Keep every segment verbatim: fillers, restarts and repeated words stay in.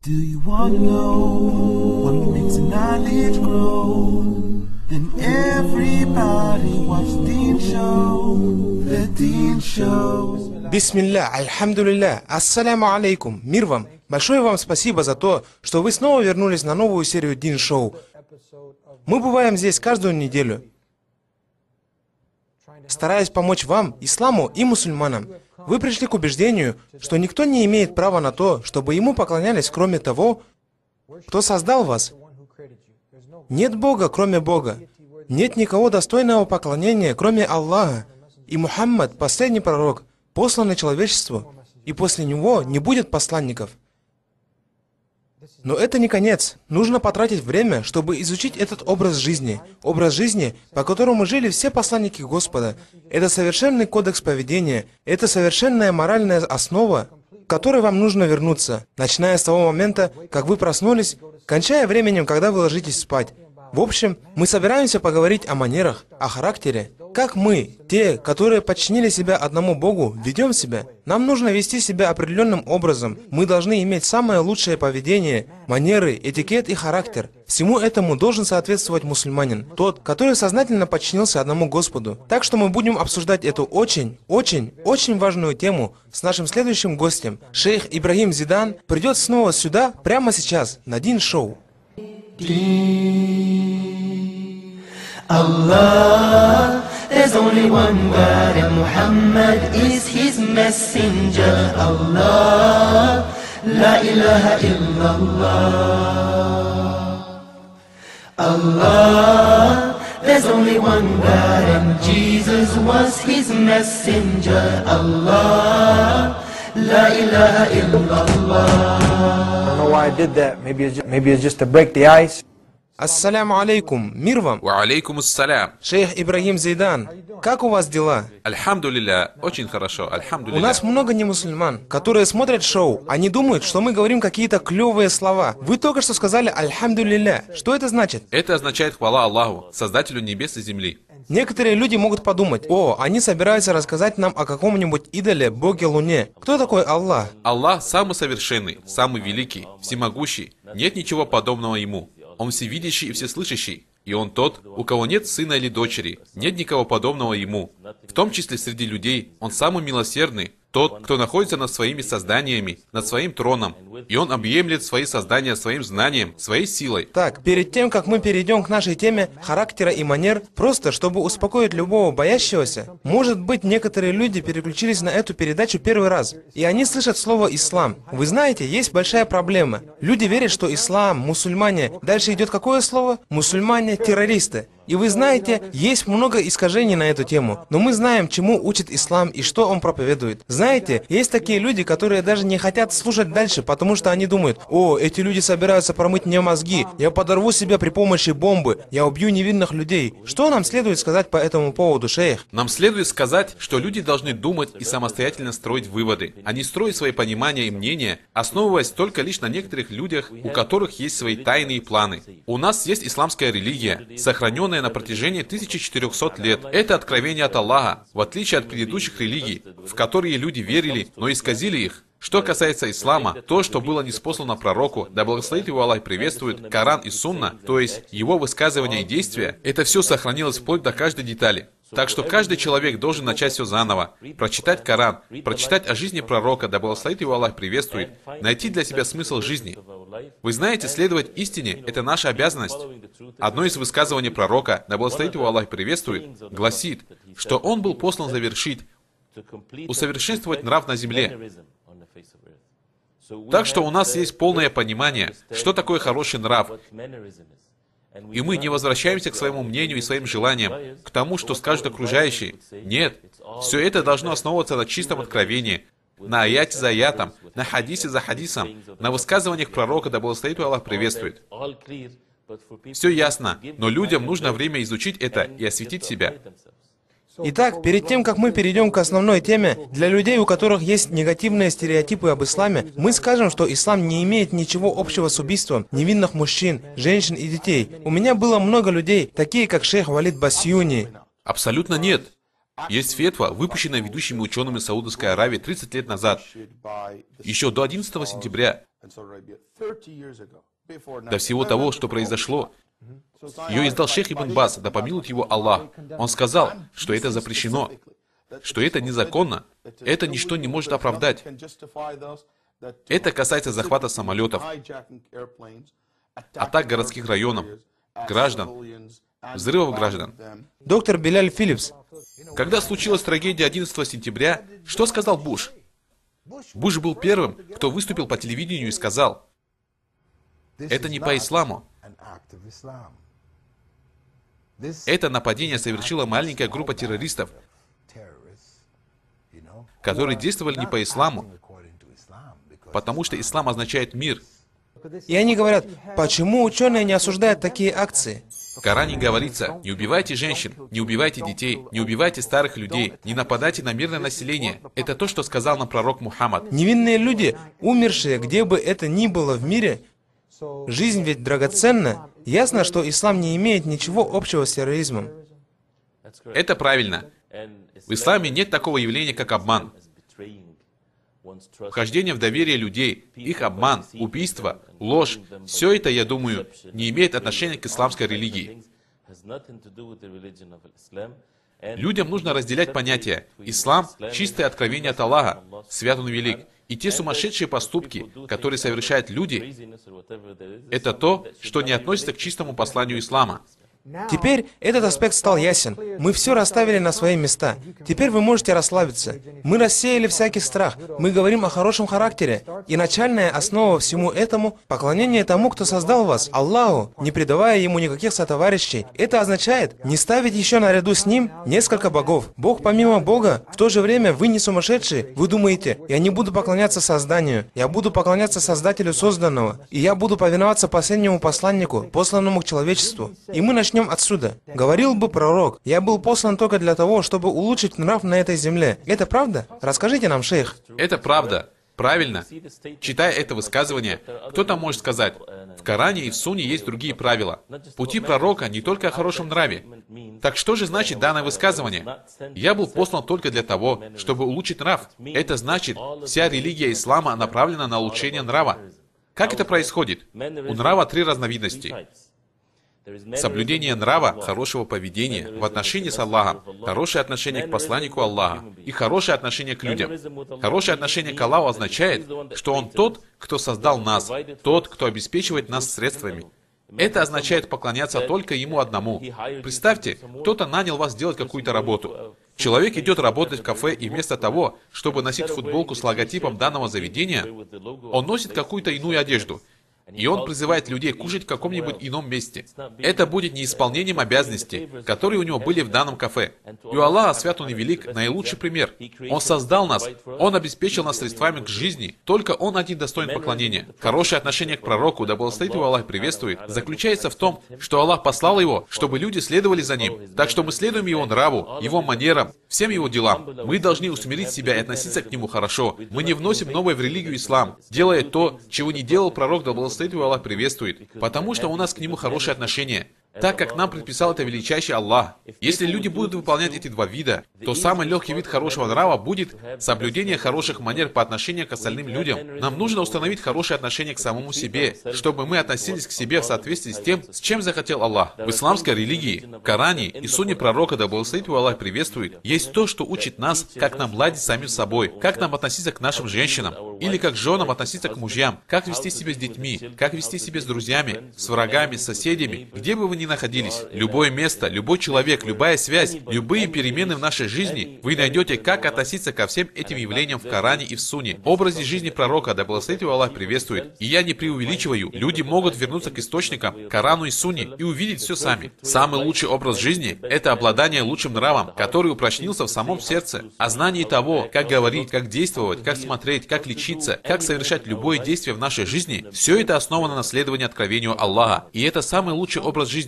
Do you want to know what makes knowledge grow? Then everybody watch Deen Show, the Deen Show. Бисмилля, альхамдулилля, ассаляму алейкум, мир вам. Большое вам спасибо за то, что вы снова вернулись на новую серию Дин Шоу. Мы бываем здесь каждую неделю, стараясь помочь вам, исламу и мусульманам. Вы пришли к убеждению, что никто не имеет права на то, чтобы ему поклонялись, кроме того, кто создал вас. Нет Бога, кроме Бога. Нет никого достойного поклонения, кроме Аллаха. И Мухаммад, последний пророк, посланный человечеству, и после него не будет посланников. Но это не конец. Нужно потратить время, чтобы изучить этот образ жизни. Образ жизни, по которому жили все посланники Господа. Это совершенный кодекс поведения. Это совершенная моральная основа, к которой вам нужно вернуться, начиная с того момента, как вы проснулись, кончая временем, когда вы ложитесь спать. В общем, мы собираемся поговорить о манерах, о характере. Как мы, те, которые подчинили себя одному Богу, ведем себя. Нам нужно вести себя определенным образом. Мы должны иметь самое лучшее поведение, манеры, этикет и характер. Всему этому должен соответствовать мусульманин, тот, который сознательно подчинился одному Господу. Так что мы будем обсуждать эту очень, очень, очень важную тему с нашим следующим гостем. Шейх Ибрагим Зидан придет снова сюда прямо сейчас, на Дин Шоу. Allah, there's only one God and Muhammad is his messenger. Allah, la ilaha illallah. Allah, there's only one God and Jesus was his messenger. Allah, la ilaha illallah. I don't know why I did that. Maybe it's just, maybe it's just to break the ice. Ассаляму алейкум, мир вам. Ва алейкум ассалям. Шейх Ибрагим Зидан, как у вас дела? Альхамдулилля, очень хорошо, У альхамдулилля. нас много немусульман, которые смотрят шоу. Они думают, что мы говорим какие-то клевые слова. Вы только что сказали «Альхамдулилля». Что это значит? Это означает хвала Аллаху, Создателю небес и земли. Некоторые люди могут подумать: о, они собираются рассказать нам о каком-нибудь идоле, боге Луне. Кто такой Аллах? Аллах самый совершенный, самый великий, всемогущий. Нет ничего подобного Ему. Он всевидящий и всеслышащий. И Он тот, у кого нет сына или дочери. Нет никого подобного Ему. В том числе среди людей Он самый милосердный, тот, кто находится над своими созданиями, над своим троном. И Он объемлет свои создания своим знанием, своей силой. Так, перед тем, как мы перейдем к нашей теме характера и манер, просто чтобы успокоить любого боящегося, может быть, некоторые люди переключились на эту передачу первый раз, и они слышат слово «ислам». Вы знаете, есть большая проблема. Люди верят, что ислам, мусульмане, дальше идет какое слово? Мусульмане, террористы. И вы знаете, есть много искажений на эту тему, но мы знаем, чему учит ислам и что он проповедует. Знаете, есть такие люди, которые даже не хотят слушать дальше, потому что они думают: о, эти люди собираются промыть мне мозги, я подорву себя при помощи бомбы, я убью невинных людей. Что нам следует сказать по этому поводу, шейх? Нам следует сказать, что люди должны думать и самостоятельно строить выводы, а не строить свои понимания и мнения, основываясь только лишь на некоторых людях, у которых есть свои тайные планы. У нас есть исламская религия, сохраненная на протяжении тысячи четырёхсот лет. Это откровение от Аллаха, в отличие от предыдущих религий, в которые люди верили, но исказили их. Что касается ислама, то, что было ниспослано пророку, да благословит его Аллах и приветствует, Коран и Сунна, то есть его высказывания и действия, это все сохранилось вплоть до каждой детали. Так что каждый человек должен начать все заново, прочитать Коран, прочитать о жизни пророка, да благословит его Аллах и приветствует, найти для себя смысл жизни. Вы знаете, следовать истине – это наша обязанность. Одно из высказываний пророка, да благословит его Аллах и приветствует, гласит, что он был послан завершить, усовершенствовать нрав на земле. Так что у нас есть полное понимание, что такое хороший нрав. И мы не возвращаемся к своему мнению и своим желаниям, к тому, что скажут окружающие. Нет, все это должно основываться на чистом откровении, на аяте за аятом, на хадисе за хадисом, на высказываниях пророка, да благословит его Аллах приветствует. Все ясно, но людям нужно время изучить это и осветить себя. Итак, перед тем, как мы перейдем к основной теме, для людей, у которых есть негативные стереотипы об исламе, мы скажем, что ислам не имеет ничего общего с убийством невинных мужчин, женщин и детей. У меня было много людей, такие как шейх Валид Басьюни. Абсолютно нет. Есть фетва, выпущенная ведущими учеными Саудовской Аравии тридцать лет назад, еще до одиннадцатого сентября, до всего того, что произошло. Ее издал шейх Ибн Баз, да помилует его Аллах. Он сказал, что это запрещено, что это незаконно, это ничто не может оправдать. Это касается захвата самолетов, атак городских районов, граждан, взрывов граждан. Доктор Биляль Филлипс, Когда случилась трагедия одиннадцатого сентября, что сказал Буш? Буш был первым, кто выступил по телевидению и сказал, это не по исламу. Это нападение совершила маленькая группа террористов, которые действовали не по исламу, потому что ислам означает мир. и они говорят, почему ученые не осуждают такие акции? В Коране говорится, не убивайте женщин, не убивайте детей, не убивайте старых людей, не нападайте на мирное население. Это то, что сказал нам пророк Мухаммад. Невинные люди, умершие, где бы это ни было в мире, жизнь ведь драгоценна. Ясно, что ислам не имеет ничего общего с терроризмом. Это правильно. В исламе нет такого явления, как обман. Вхождение в доверие людей, их обман, убийство, ложь, все это, я думаю, не имеет отношения к исламской религии. Людям нужно разделять понятия. Ислам – чистое откровение от Аллаха, свят Он велик. И те сумасшедшие поступки, которые совершают люди, это то, что не относится к чистому посланию ислама. Теперь этот аспект стал ясен. Мы все расставили на свои места. Теперь вы можете расслабиться. Мы рассеяли всякий страх. Мы говорим о хорошем характере. И начальная основа всему этому – поклонение тому, кто создал вас, Аллаху, не предавая Ему никаких сотоварищей. Это означает не ставить еще наряду с Ним несколько богов. Бог помимо Бога. В то же время вы не сумасшедшие. Вы думаете, я не буду поклоняться созданию. Я буду поклоняться Создателю созданного. И я буду повиноваться последнему посланнику, посланному к человечеству. И мы начнем отсюда. Говорил бы пророк, я был послан только для того, чтобы улучшить нрав на этой земле. Это правда? Расскажите нам, шейх. Это правда. Правильно. Читая это высказывание, кто-то может сказать, в Коране и в Сунне есть другие правила. Пути пророка не только о хорошем нраве. Так что же значит данное высказывание? Я был послан только для того, чтобы улучшить нрав. Это значит, вся религия ислама направлена на улучшение нрава. Как это происходит? У нрава три разновидности. Соблюдение нрава, хорошего поведения в отношении с Аллахом, хорошее отношение к посланнику Аллаха и хорошее отношение к людям. Хорошее отношение к Аллаху означает, что Он тот, кто создал нас, тот, кто обеспечивает нас средствами. Это означает поклоняться только Ему одному. Представьте, кто-то нанял вас делать какую-то работу. Человек идет работать в кафе, и вместо того, чтобы носить футболку с логотипом данного заведения, он носит какую-то иную одежду. И он призывает людей кушать в каком-нибудь ином месте. Это будет неисполнением обязанностей, которые у него были в данном кафе. И у Аллаха, свят Он и велик, наилучший пример. Он создал нас, Он обеспечил нас средствами к жизни. Только Он один достоин поклонения. Хорошее отношение к пророку, да благословит его Аллах приветствует, заключается в том, что Аллах послал его, чтобы люди следовали за ним. Так что мы следуем его нраву, его манерам, всем его делам. Мы должны усмирить себя и относиться к нему хорошо. Мы не вносим новое в религию ислам, делая то, чего не делал пророк, да благословит его Аллах приветствует, потому что у нас к нему хорошее отношение, так как нам предписал это величайший Аллах. Если люди будут выполнять эти два вида, то самый легкий вид хорошего нрава будет соблюдение хороших манер по отношению к остальным людям. Нам нужно установить хорошее отношение к самому себе, чтобы мы относились к себе в соответствии с тем, с чем захотел Аллах. В исламской религии, в Коране и Сунне пророка, да благословит его Аллах приветствует, есть то, что учит нас, как нам ладить с самим собой, как нам относиться к нашим женщинам, или как женам относиться к мужьям, как вести себя с детьми, как вести себя с друзьями, с врагами, с соседями, где бы вы ни находились. Любое место, любой человек, любая связь, любые перемены в нашей жизни, вы найдете, как относиться ко всем этим явлениям в Коране и в Сунне. Образе жизни пророка, да благословит его Аллах приветствует. И я не преувеличиваю, люди могут вернуться к источникам, Корану и Сунне, и увидеть все сами. Самый лучший образ жизни – это обладание лучшим нравом, который упрочнился в самом сердце. О знании того, как говорить, как действовать, как смотреть, как лечиться, как совершать любое действие в нашей жизни, все это основано на следовании откровению Аллаха. И это самый лучший образ жизни.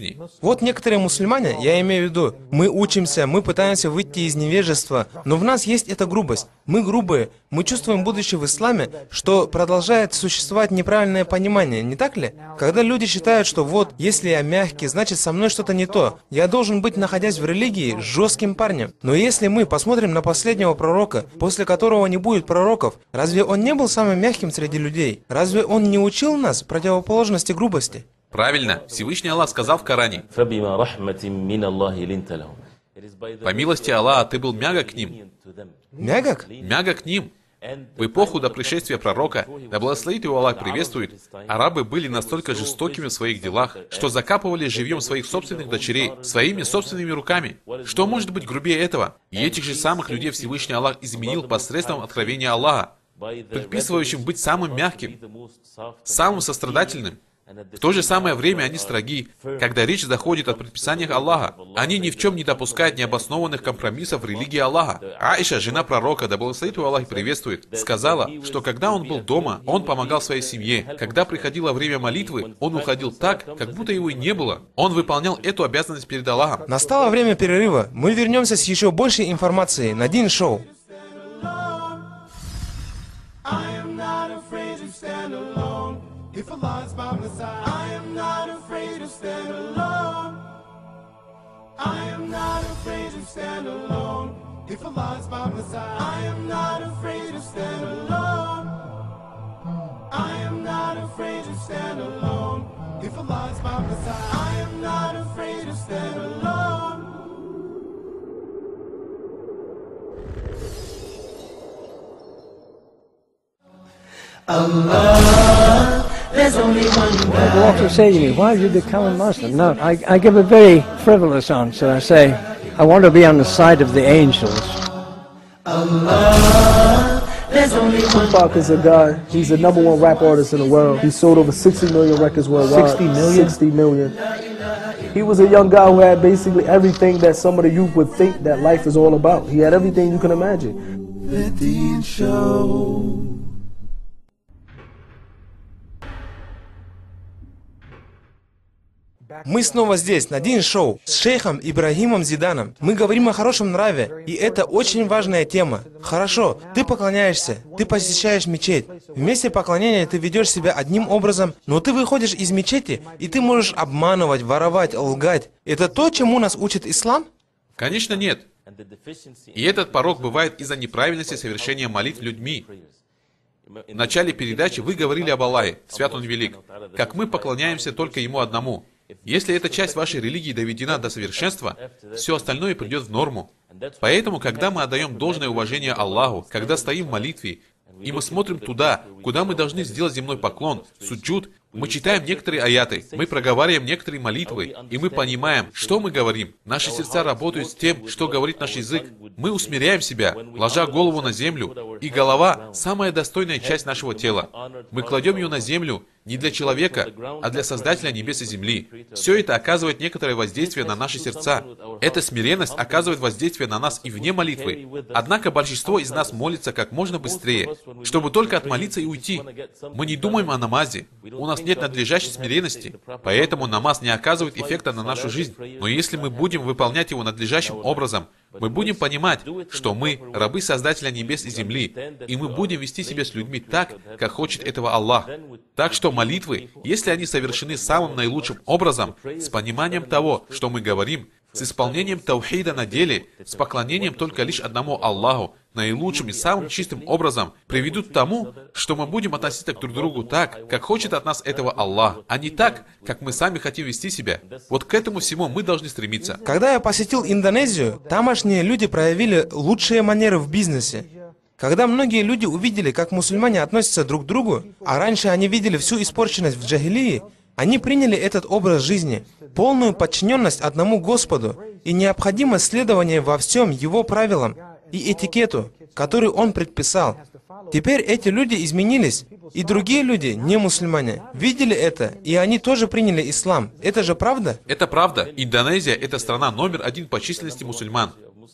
времени. Вот некоторые мусульмане, я имею в виду, мы учимся, мы пытаемся выйти из невежества, но в нас есть эта грубость. Мы грубые, мы чувствуем будущее в исламе, что продолжает существовать неправильное понимание, не так ли? Когда люди считают, что вот, если я мягкий, значит со мной что-то не то. Я должен быть, находясь в религии, жестким парнем. Но если мы посмотрим на последнего пророка, после которого не будет пророков, разве он не был самым мягким среди людей? Разве он не учил нас противоположности грубости? Правильно, Всевышний Аллах сказал в Коране: «По милости Аллаха ты был мягок к ним». Мягок? Мягок к ним. В эпоху до пришествия пророка, да благословит его Аллах приветствует, арабы были настолько жестокими в своих делах, что закапывали живьем своих собственных дочерей своими собственными руками. Что может быть грубее этого? И этих же самых людей Всевышний Аллах изменил посредством откровения Аллаха, предписывающим быть самым мягким, самым сострадательным. В то же самое время они строги, когда речь заходит о предписаниях Аллаха. Они ни в чем не допускают необоснованных компромиссов в религии Аллаха. Аиша, жена пророка, да благословит его Аллах и приветствует, сказала, что когда он был дома, он помогал своей семье. Когда приходило время молитвы, он уходил так, как будто его и не было. Он выполнял эту обязанность перед Аллахом. Настало время перерыва. Мы вернемся с еще большей информацией на Дин Шоу. If Allah is by my side, I am not afraid to stand alone. I am not afraid to stand alone. If Allah is by my side, I am not afraid to stand alone. I am not afraid to stand alone. If Allah is by my side, I am not afraid to stand alone. Allah, there's only one People God. often say to me, why did you become a Muslim? No, I, I give a very frivolous answer. I say, I want to be on the side of the angels. Allah, there's only one Tupac is a guy, he's the number one rap artist in the world. He sold over sixty million records worldwide. sixty million? sixty million. He was a young guy who had basically everything that some of the youth would think that life is all about. He had everything you can imagine. The Dean Show. Мы снова здесь, на Дин Шоу, с шейхом Ибрагимом Зиданом. Мы говорим о хорошем нраве, и это очень важная тема. Хорошо, ты поклоняешься, ты посещаешь мечеть. В месте поклонения ты ведешь себя одним образом, но ты выходишь из мечети, и ты можешь обманывать, воровать, лгать. Это то, чему нас учит ислам? Конечно, нет. И этот порок бывает из-за неправильности совершения молитв людьми. В начале передачи вы говорили об Аллахе, свят Он велик, как мы поклоняемся только Ему одному. Если эта часть вашей религии доведена до совершенства, все остальное придет в норму. Поэтому, когда мы отдаем должное уважение Аллаху, когда стоим в молитве, и мы смотрим туда, куда мы должны сделать земной поклон, суджуд, мы читаем некоторые аяты, мы проговариваем некоторые молитвы, и мы понимаем, что мы говорим. Наши сердца работают с тем, что говорит наш язык. Мы усмиряем себя, ложа голову на землю, и голова – самая достойная часть нашего тела. Мы кладем ее на землю не для человека, а для Создателя небес и земли. Все это оказывает некоторое воздействие на наши сердца. Эта смиренность оказывает воздействие на нас и вне молитвы. Однако большинство из нас молится как можно быстрее, чтобы только отмолиться и уйти. Мы не думаем о намазе. У нас нет надлежащей смиренности, поэтому намаз не оказывает эффекта на нашу жизнь. Но если мы будем выполнять его надлежащим образом, мы будем понимать, что мы рабы Создателя небес и земли, и мы будем вести себя с людьми так, как хочет этого Аллах. Так что молитвы, если они совершены самым наилучшим образом, с пониманием того, что мы говорим, с исполнением таухида на деле, с поклонением только лишь одному Аллаху, наилучшим и самым чистым образом, приведут к тому, что мы будем относиться к друг другу так, как хочет от нас этого Аллах, а не так, как мы сами хотим вести себя. Вот к этому всему мы должны стремиться. Когда я посетил Индонезию, тамошние люди проявили лучшие манеры в бизнесе. Когда многие люди увидели, как мусульмане относятся друг к другу, а раньше они видели всю испорченность в джахилии, они приняли этот образ жизни, полную подчиненность одному Господу и необходимость следования во всем Его правилам и этикету, который Он предписал. Теперь эти люди изменились, и другие люди, не мусульмане, видели это, и они тоже приняли ислам. Это же правда? Это правда. Индонезия – это страна номер один по численности мусульман.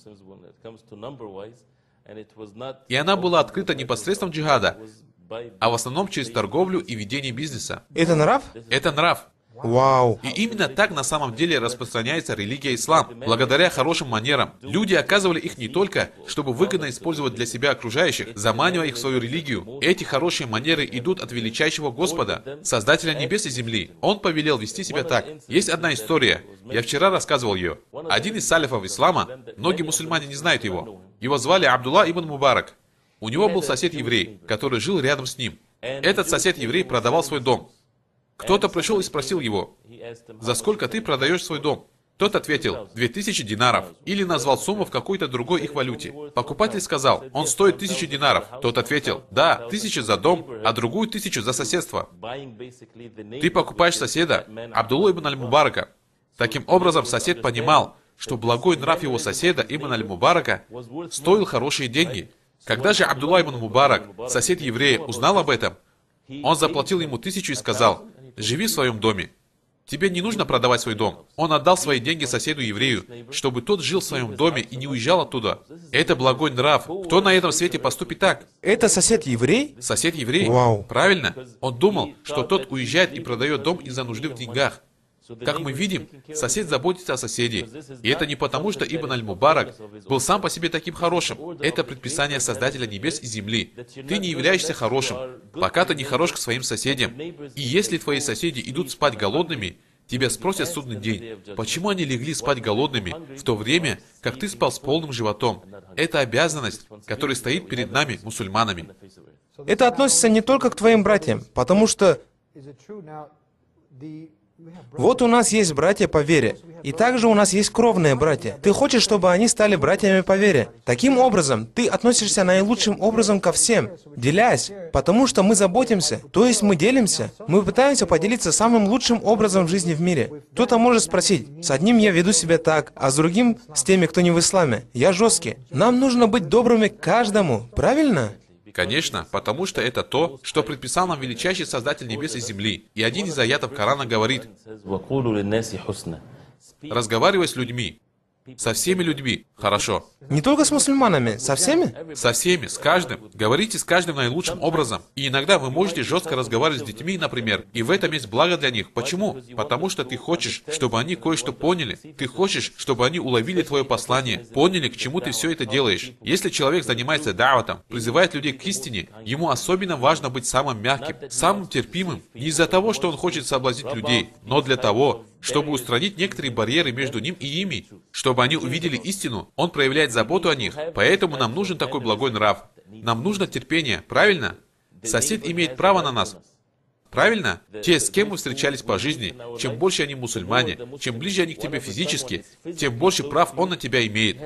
И она была открыта не посредством джихада, а в основном через торговлю и ведение бизнеса. Это нрав? Это нрав. Вау. И именно так на самом деле распространяется религия ислам. Благодаря хорошим манерам. Люди оказывали их не только, чтобы выгодно использовать для себя окружающих, заманивая их в свою религию. Эти хорошие манеры идут от величайшего Господа, Создателя небес и земли. Он повелел вести себя так. Есть одна история. Я вчера рассказывал ее. Один из салифов ислама, многие мусульмане не знают его. Его звали Абдулла ибн Мубарак. У него был сосед-еврей, который жил рядом с ним. Этот сосед-еврей продавал свой дом. Кто-то пришел и спросил его: «За сколько ты продаешь свой дом?» Тот ответил: «Две тысячи динаров». Или назвал сумму в какой-то другой их валюте. Покупатель сказал: «Он стоит тысячу динаров». Тот ответил: «Да, тысяча за дом, а другую тысячу за соседство». Ты покупаешь соседа, Абдуллу ибн аль-Мубарака. Таким образом, сосед понимал, что благой нрав его соседа ибн аль-Мубарака стоил хорошие деньги. Когда же Абдулла ибн Мубарак, сосед еврея, узнал об этом, он заплатил ему тысячу и сказал: «Живи в своем доме. Тебе не нужно продавать свой дом». Он отдал свои деньги соседу-еврею, чтобы тот жил в своем доме и не уезжал оттуда. Это благой нрав. Кто на этом свете поступит так? Это сосед-еврей? Сосед-еврей. Вау. Правильно. Он думал, что тот уезжает и продает дом из-за нужды в деньгах. Как мы видим, сосед заботится о соседе. И это не потому, что Ибн аль-Мубарак был сам по себе таким хорошим. Это предписание Создателя небес и земли. Ты не являешься хорошим, пока ты не хорош к своим соседям. И если твои соседи идут спать голодными, тебя спросят в судный день, почему они легли спать голодными, в то время, как ты спал с полным животом. Это обязанность, которая стоит перед нами, мусульманами. Это относится не только к твоим братьям, потому что вот у нас есть братья по вере, и также у нас есть кровные братья. Ты хочешь, чтобы они стали братьями по вере. Таким образом, ты относишься наилучшим образом ко всем, делясь, потому что мы заботимся, то есть мы делимся. Мы пытаемся поделиться самым лучшим образом жизни в мире. Кто-то может спросить: с одним я веду себя так, а с другим, с теми, кто не в исламе, я жесткий. Нам нужно быть добрыми к каждому, правильно? Конечно, потому что это то, что предписал нам величайший Создатель небес и земли. И один из аятов Корана говорит: «Разговаривай с людьми». Со всеми людьми. Хорошо. Не только с мусульманами, со всеми? Со всеми, с каждым. Говорите с каждым наилучшим образом. И иногда вы можете жестко разговаривать с детьми, например, и в этом есть благо для них. Почему? Потому что ты хочешь, чтобы они кое-что поняли. Ты хочешь, чтобы они уловили твое послание, поняли, к чему ты все это делаешь. Если человек занимается да'ватом, призывает людей к истине, ему особенно важно быть самым мягким, самым терпимым. Не из-за того, что он хочет соблазнить людей, но для того, чтобы устранить некоторые барьеры между ним и ими, чтобы они увидели истину. Он проявляет заботу о них. Поэтому нам нужен такой благой нрав. Нам нужно терпение, правильно? Сосед имеет право на нас. Правильно? Те, с кем мы встречались по жизни, чем больше они мусульмане, чем ближе они к тебе физически, тем больше прав он на тебя имеет.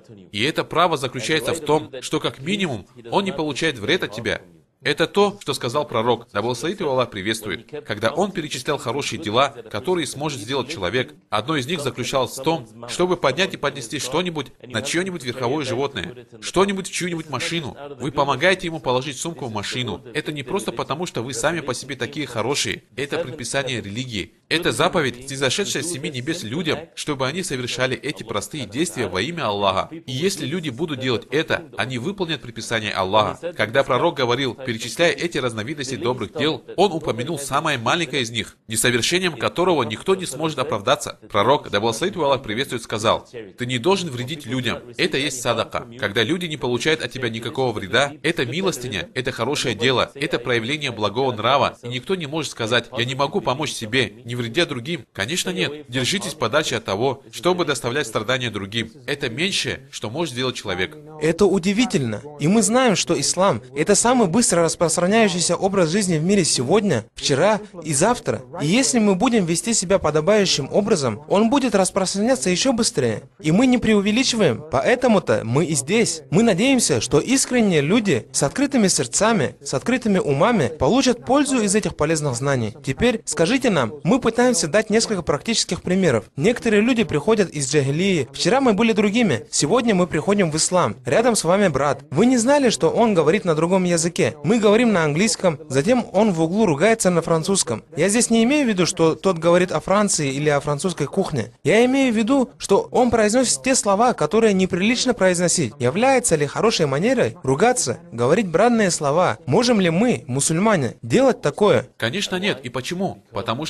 И это право заключается в том, что как минимум он не получает вред от тебя. Это то, что сказал пророк, да благословит его Аллах приветствует, когда он перечислял хорошие дела, которые сможет сделать человек. Одно из них заключалось в том, чтобы поднять и поднести что-нибудь на чье-нибудь верховое животное, что-нибудь в чью-нибудь машину. Вы помогаете ему положить сумку в машину. Это не просто потому, что вы сами по себе такие хорошие. Это предписание религии. Это заповедь, снизошедшая с семи небес людям, чтобы они совершали эти простые действия во имя Аллаха. И если люди будут делать это, они выполнят предписание Аллаха. Когда пророк говорил, перечисляя эти разновидности добрых дел, он упомянул самое маленькое из них, несовершением которого никто не сможет оправдаться. Пророк, да благословит его Аллах приветствует, сказал: «Ты не должен вредить людям. Это есть садака. Когда люди не получают от тебя никакого вреда, это милостиня, это хорошее дело, это проявление благого нрава. И никто не может сказать: я не могу помочь себе, не вредя другим. Конечно, нет. Держитесь подальше от того, чтобы доставлять страдания другим. Это меньшее, что может сделать человек». Это удивительно. И мы знаем, что ислам – это самый быстро распространяющийся образ жизни в мире сегодня, вчера и завтра. И если мы будем вести себя подобающим образом, он будет распространяться еще быстрее. И мы не преувеличиваем, поэтому-то мы и здесь. Мы надеемся, что искренние люди с открытыми сердцами, с открытыми умами получат пользу из этих полезных знаний. Теперь скажите нам, мы пытаемся дать несколько практических примеров. Некоторые люди приходят из джахилии. Вчера мы были другими, сегодня мы приходим в ислам. Рядом с вами брат. Вы не знали, что он говорит на другом языке? Мы говорим на английском, затем он в углу ругается на французском. Я здесь не имею в виду, что тот говорит о Франции или о французской кухне. Я имею в виду, что он произносит те слова, которые неприлично произносить. Является ли хорошей манерой ругаться, говорить бранные слова? Можем ли мы, мусульмане, делать такое? Конечно нет. И почему? Потому что величайший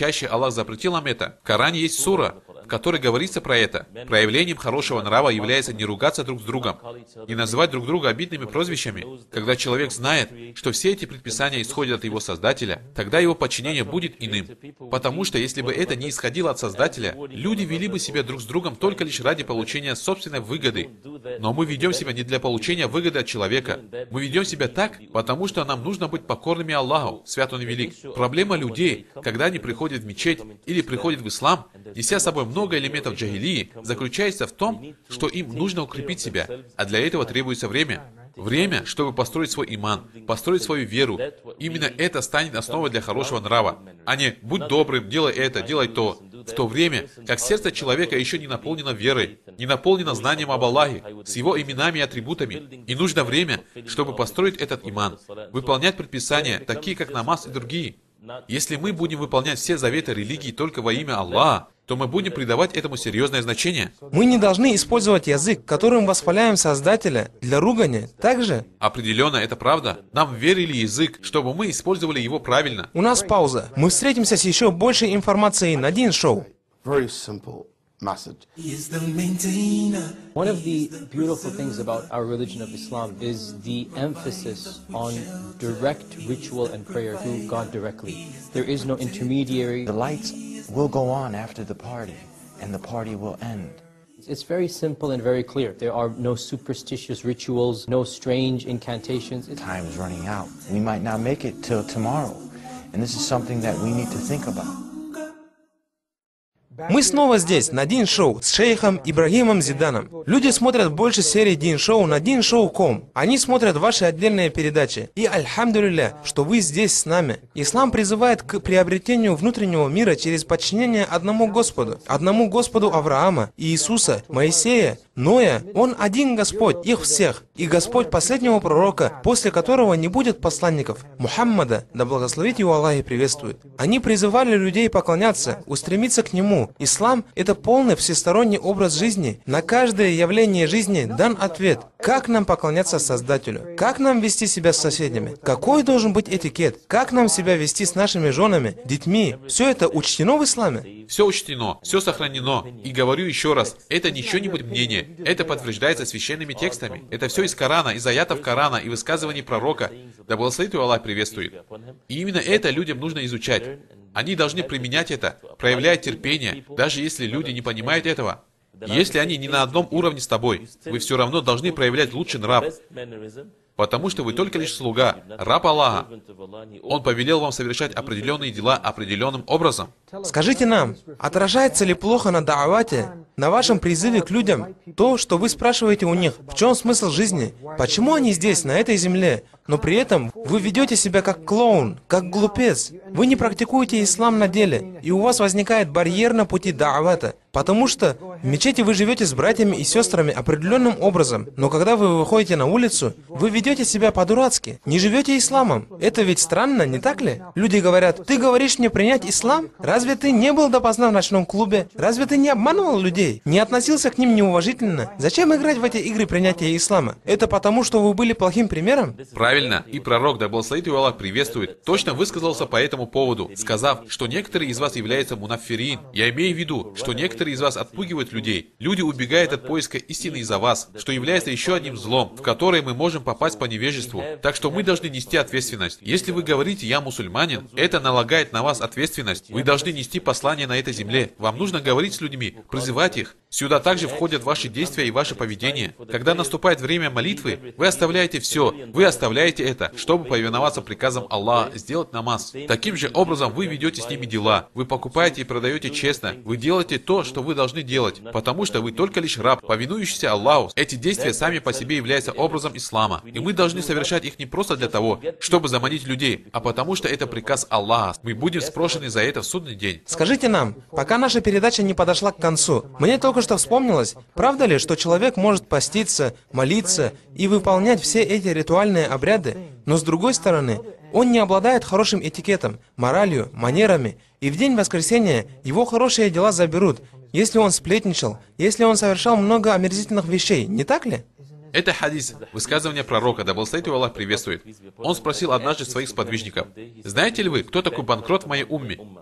чаще Аллах запретил нам это. В Коране есть сура, в которой говорится про это. Проявлением хорошего нрава является не ругаться друг с другом, не называть друг друга обидными прозвищами. Когда человек знает, что все эти предписания исходят от его Создателя, тогда его подчинение будет иным. Потому что если бы это не исходило от Создателя, люди вели бы себя друг с другом только лишь ради получения собственной выгоды. Но мы ведем себя не для получения выгоды от человека. Мы ведем себя так, потому что нам нужно быть покорными Аллаху, свят Он и велик. Проблема людей, когда они приходят в мечеть или приходят в ислам, неся с собой много элементов джахилии, заключается в том, что им нужно укрепить себя, а для этого требуется время. Время, чтобы построить свой иман, построить свою веру. Именно это станет основой для хорошего нрава, а не «будь добрым, делай это, делай то». В то время, как сердце человека еще не наполнено верой, не наполнено знанием об Аллахе, с его именами и атрибутами. И нужно время, чтобы построить этот иман, выполнять предписания, такие как намаз и другие. Если мы будем выполнять все заветы религии только во имя Аллаха, то мы будем придавать этому серьезное значение. Мы не должны использовать язык, которым восхваляем Создателя, для ругания. Также Определенно, это правда. Нам верили язык, чтобы мы использовали его правильно. у нас пауза. Мы встретимся с еще большей информацией на Дин Шоу. Very simple message. Is the maintainer. One of the beautiful things about our religion of Islam is the emphasis on direct ritual and prayer to God directly. There is no intermediary. The lights will go on after the party, and the party will end. It's very simple and very clear. There are no superstitious rituals, no strange incantations. It's Time is running out. We might not make it till tomorrow, and this is something that we need to think about. Мы снова здесь, на Дин Шоу, с шейхом Ибрагимом Зиданом. Люди смотрят больше серий Дин Шоу на дин шоу точка ком. Они смотрят ваши отдельные передачи. И альхамдулилля, что вы здесь с нами. Ислам призывает к приобретению внутреннего мира через подчинение одному Господу. Одному Господу Авраама, Иисуса, Моисея, Ноя. Он один Господь, их всех. И Господь последнего пророка, после которого не будет посланников. Мухаммада, да благословит его Аллах и приветствует. Они призывали людей поклоняться, устремиться к Нему. Ислам – это полный всесторонний образ жизни. На каждое явление жизни дан ответ. Как нам поклоняться Создателю? Как нам вести себя с соседями? Какой должен быть этикет? Как нам себя вести с нашими женами, детьми? Все это учтено в исламе? Все учтено, все сохранено. И говорю еще раз, это не чье-нибудь мнение. Это подтверждается священными текстами. Это все из Корана, из аятов Корана и высказываний пророка. Да благословит его Аллах приветствует. И именно это людям нужно изучать. Они должны применять это, проявляя терпение, даже если люди не понимают этого. Если они не на одном уровне с тобой, вы все равно должны проявлять лучший нрав. Потому что вы только лишь слуга, раб Аллаха. Он повелел вам совершать определенные дела определенным образом. Скажите нам, отражается ли плохо на да'авате, на вашем призыве к людям, то, что вы спрашиваете у них, в чем смысл жизни, почему они здесь, на этой земле, но при этом вы ведете себя как клоун, как глупец. Вы не практикуете ислам на деле, и у вас возникает барьер на пути да'авата, потому что в мечети вы живете с братьями и сестрами определенным образом, но когда вы выходите на улицу, вы ведете себя по-дурацки, не живете исламом. Это ведь странно, не так ли? Люди говорят, ты говоришь мне принять ислам? Разве ты не был допоздна в ночном клубе? Разве ты не обманывал людей? Не относился к ним неуважительно? Зачем играть в эти игры принятия ислама? Это потому, что вы были плохим примером? Правильно, и пророк, да благословит его Аллах приветствует, точно высказался по этому поводу, сказав, что некоторые из вас являются мунаффирин. Я имею в виду, что некоторые из вас отпугивают людей. Люди убегают от поиска истины из-за вас, что является еще одним злом, в которое мы можем попасть по невежеству. Так что мы должны нести ответственность. Если вы говорите «я мусульманин», это налагает на вас ответственность. Вы должны нести послание на этой земле. Вам нужно говорить с людьми, призывать их. Сюда также входят ваши действия и ваше поведение. Когда наступает время молитвы, вы оставляете все. Вы оставляете это, чтобы повиноваться приказам Аллаха, сделать намаз. Таким же образом вы ведете с ними дела. Вы покупаете и продаете честно. Вы делаете то, что вы должны делать, потому что вы только лишь раб, повинующийся Аллаху. Эти действия сами по себе являются образом ислама. И мы должны совершать их не просто для того, чтобы заманить людей, а потому что это приказ Аллаха. Мы будем спрошены за это в судный день. Скажите нам, пока наша передача не подошла к концу, мне только что вспомнилось, правда ли, что человек может поститься, молиться и выполнять все эти ритуальные обряды, но с другой стороны, он не обладает хорошим этикетом, моралью, манерами, и в день воскресения его хорошие дела заберут, если он сплетничал, если он совершал много омерзительных вещей, не так ли? Это хадис, высказывание пророка, да благословит его Аллах приветствует. Он спросил однажды своих сподвижников: «Знаете ли вы, кто такой банкрот в моей умме?»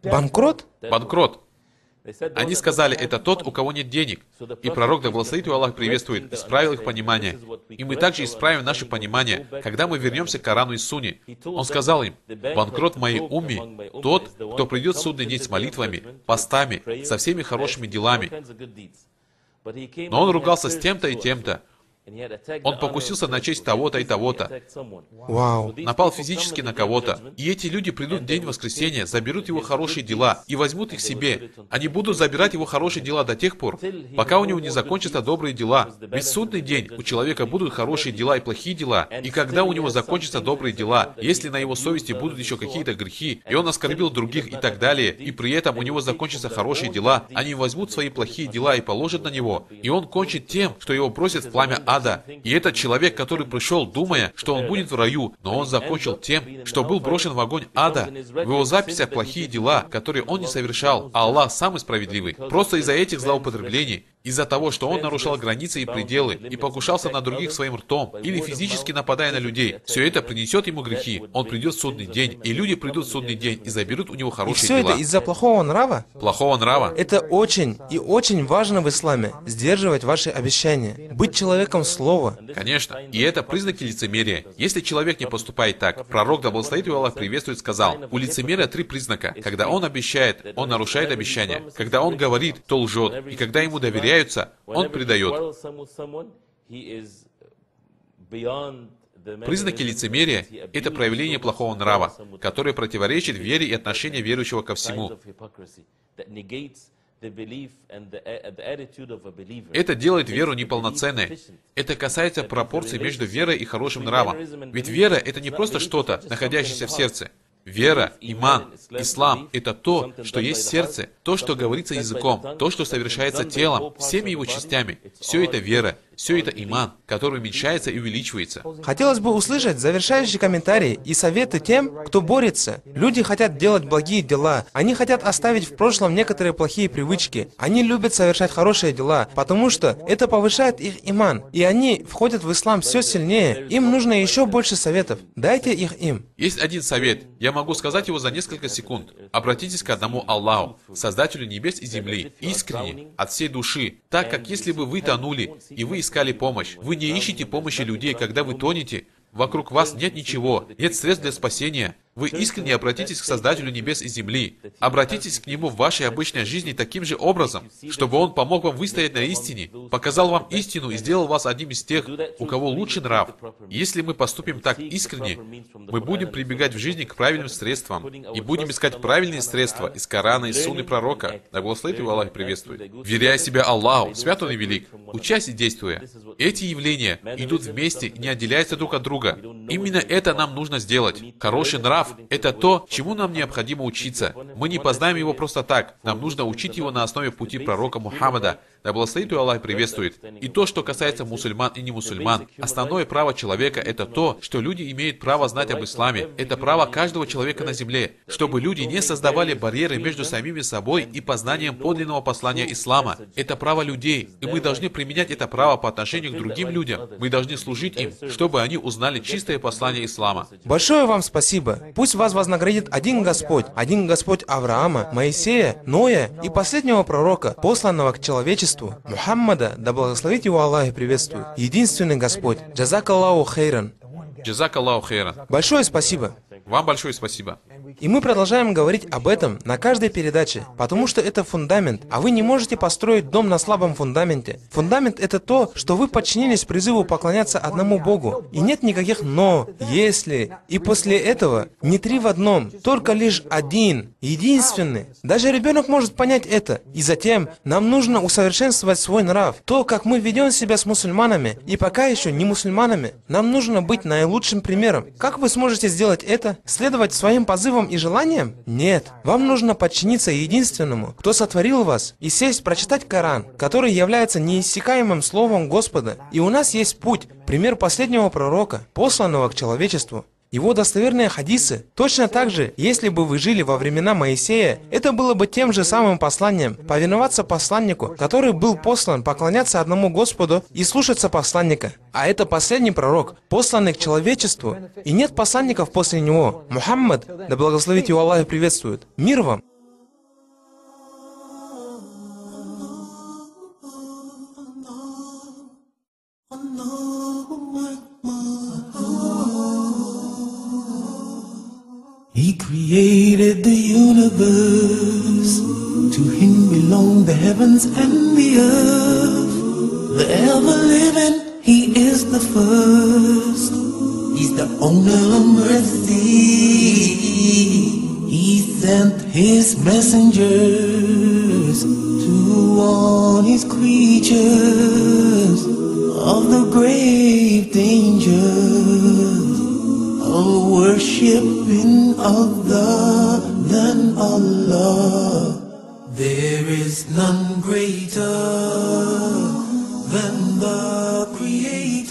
Банкрот? Банкрот. Они сказали, это тот, у кого нет денег. И пророк, да благословит его Аллах, приветствует, исправил их понимание. И мы также исправим наше понимание, когда мы вернемся к Корану и Сунне. Он сказал им, банкрот в моей умме тот, кто придет в судный день с молитвами, постами, со всеми хорошими делами. Но он ругался с тем-то и тем-то. Он покусился на честь того-то и того-то. Вау. Напал физически на кого-то. И эти люди придут в день воскресения, заберут его хорошие дела и возьмут их себе. Они будут забирать его хорошие дела до тех пор, пока у него не закончатся добрые дела. Ведь в судный день у человека будут хорошие дела и плохие дела. И когда у него закончатся добрые дела, если на его совести будут еще какие-то грехи, и он оскорбил других и так далее, и при этом у него закончатся хорошие дела, они возьмут свои плохие дела и положат на него, и он кончит тем, что его бросят в пламя ада. И этот человек, который пришел, думая, что он будет в раю, но он закончил тем, что был брошен в огонь ада. В его записях плохие дела, которые он не совершал, а Аллах самый справедливый. Просто из-за этих злоупотреблений, из-за того, что он нарушал границы и пределы, и покушался на других своим ртом, или физически нападая на людей, все это принесет ему грехи. Он придет в судный день, и люди придут в судный день и заберут у него И хорошие все дела. это из-за плохого нрава? Плохого нрава. Это очень и очень важно в исламе. Сдерживать ваши обещания. Быть человеком слова. Конечно. И это признаки лицемерия. Если человек не поступает так, пророк, да благословит его Аллах, приветствует, сказал, у лицемерия три признака. Когда он обещает, он нарушает обещание. Когда он говорит, то лжет. И когда ему доверяют, он предает. Признаки лицемерия – это проявление плохого нрава, которое противоречит вере и отношению верующего ко всему. Это делает веру неполноценной. Это касается пропорций между верой и хорошим нравом. Ведь вера – это не просто что-то, находящееся в сердце. Вера, иман, ислам – это то, что есть в сердце, то, что говорится языком, то, что совершается телом, всеми его частями. Все это вера, все это иман, который уменьшается и увеличивается. Хотелось бы услышать завершающие комментарии и советы тем, кто борется. Люди хотят делать благие дела. Они хотят оставить в прошлом некоторые плохие привычки. Они любят совершать хорошие дела, потому что это повышает их иман. И они входят в ислам все сильнее. Им нужно еще больше советов. Дайте их им. Есть один совет. Я могу сказать его за несколько секунд. Обратитесь к одному Аллаху, Создателю небес и земли, искренне, от всей души, так как если бы вы тонули, и вы искали помощь, вы не ищете помощи людей, когда вы тонете, вокруг вас нет ничего, нет средств для спасения. Вы искренне обратитесь к Создателю небес и земли. Обратитесь к Нему в вашей обычной жизни таким же образом, чтобы Он помог вам выстоять на истине, показал вам истину и сделал вас одним из тех, у кого лучший нрав. Если мы поступим так искренне, мы будем прибегать в жизни к правильным средствам и будем искать правильные средства из Корана и Сунны Пророка. Да благословит его Аллах и приветствует. Веряя себя Аллаху, свят Он и велик, учась и действуя. Эти явления идут вместе и не отделяются друг от друга. Именно это нам нужно сделать. Хороший нрав – это то, чему нам необходимо учиться. Мы не познаем его просто так. Нам нужно учить его на основе пути пророка Мухаммада. Да благословит его Аллах и приветствует. И то, что касается мусульман и не мусульман, основное право человека – это то, что люди имеют право знать об исламе. Это право каждого человека на земле, чтобы люди не создавали барьеры между самими собой и познанием подлинного послания ислама. Это право людей, и мы должны применять это право по отношению к другим людям. Мы должны служить им, чтобы они узнали чистое послание ислама. Большое вам спасибо. Пусть вас вознаградит один Господь, один Господь Авраама, Моисея, Ноя и последнего пророка, посланного к человечеству, Мухаммада, да благословит его Аллах и приветствует. Единственный Господь. Джазак Аллаху хейран. Джазак Аллаху хейран. Большое спасибо. Вам большое спасибо. И мы продолжаем говорить об этом на каждой передаче, потому что это фундамент, а вы не можете построить дом на слабом фундаменте. Фундамент — это то, что вы подчинились призыву поклоняться одному Богу. И нет никаких «но», «если». И после этого не три в одном, только лишь один, единственный. Даже ребенок может понять это. И затем нам нужно усовершенствовать свой нрав. То, как мы ведем себя с мусульманами и пока еще не мусульманами. Нам нужно быть наилучшим примером. Как вы сможете сделать это? Следовать своим позывам и желаниям? Нет. Вам нужно подчиниться единственному, кто сотворил вас, и сесть прочитать Коран, который является неиссякаемым словом Господа. И у нас есть путь, пример последнего пророка, посланного к человечеству. Его достоверные хадисы. Точно так же, если бы вы жили во времена Моисея, это было бы тем же самым посланием, повиноваться посланнику, который был послан, поклоняться одному Господу и слушаться посланника. А это последний пророк, посланный к человечеству, и нет посланников после него. Мухаммад, да благословит его Аллах и приветствует. Мир вам! universe. To him belong the heavens and the earth. The ever-living, he is the first. He's the owner of mercy. He sent his messengers to warn his creatures of the grave dangers of worshiping other than Allah. There is none greater than the Creator.